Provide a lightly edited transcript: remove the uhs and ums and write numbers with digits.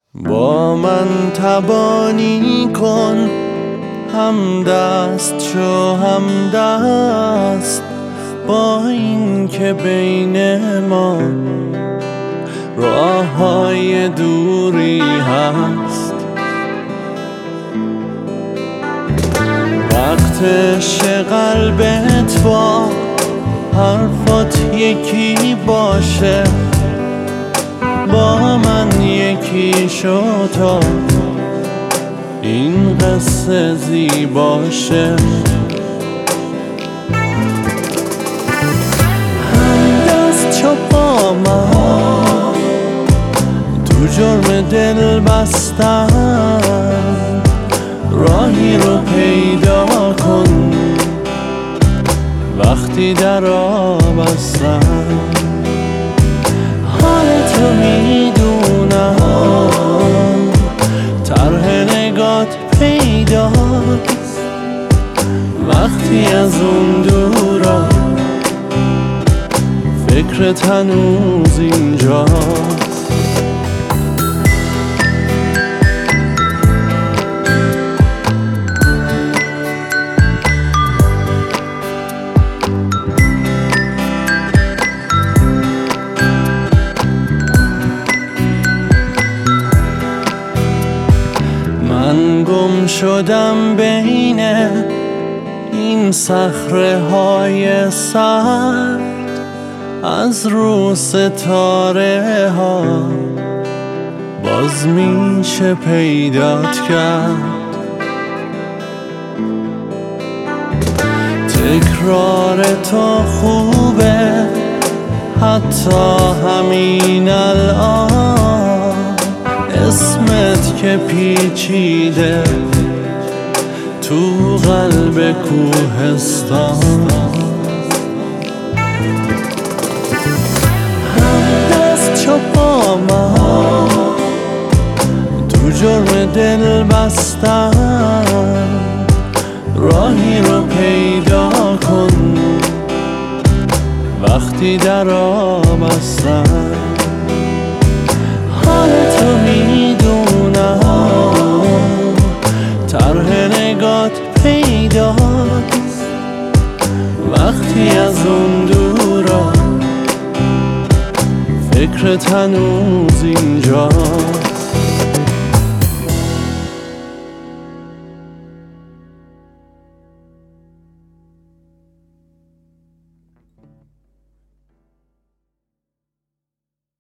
با من تبانی کن، هم دست شو هم دست، با این که بین ما راه های دوری هست. وقت قلبت با حرفات یکی باشه، با من یکی شو تا این قصه زیباشه. هم دست شو با من تو جرم دل بستن، راهی رو پیدا کن وقتی در آب هستن. حالتو میدونم، طرح نگات پیداست وقتی از اون دورا فکرت هنوز اینجاست. من گم شدم بین این صخره های سرد، از رو ستاره ها باز میشه پیدات کرد. تکرار تو خوبه حتی همین الان، اسمت که پیچیده تو قلب کوهستان. هم دست شو با من تو جرم دل بستن، راهی رو پیدا کن وقتی در آب هستن. حالتو میدونم، طرح نگات پیداست وقتی از اون دورا فکرت هنوز اینجاست.